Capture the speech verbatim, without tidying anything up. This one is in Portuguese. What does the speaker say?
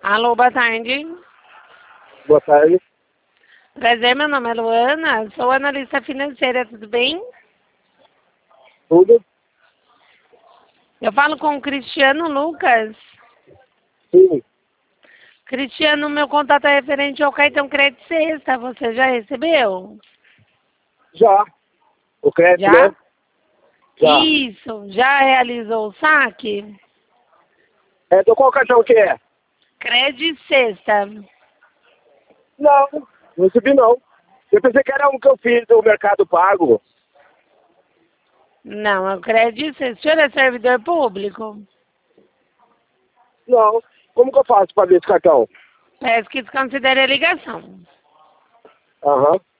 Alô, boa tarde. Boa tarde. Prazer, meu nome é Luana, sou analista financeira, tudo bem? Tudo? Eu falo com o Cristiano Lucas. Sim. Cristiano, meu contato é referente ao cartão crédito sexta, você já recebeu? Já. O crédito, Já? né? Já. Isso, já realizou o saque? É, do qual cartão que é? Crédito sexta. Não, não recebi não. Eu pensei que era um que eu fiz do Mercado Pago. Não, é o crédito sexta. O senhor é servidor público? Não. Como que eu faço para ver esse cartão? Peço que desconsidere a ligação. Aham.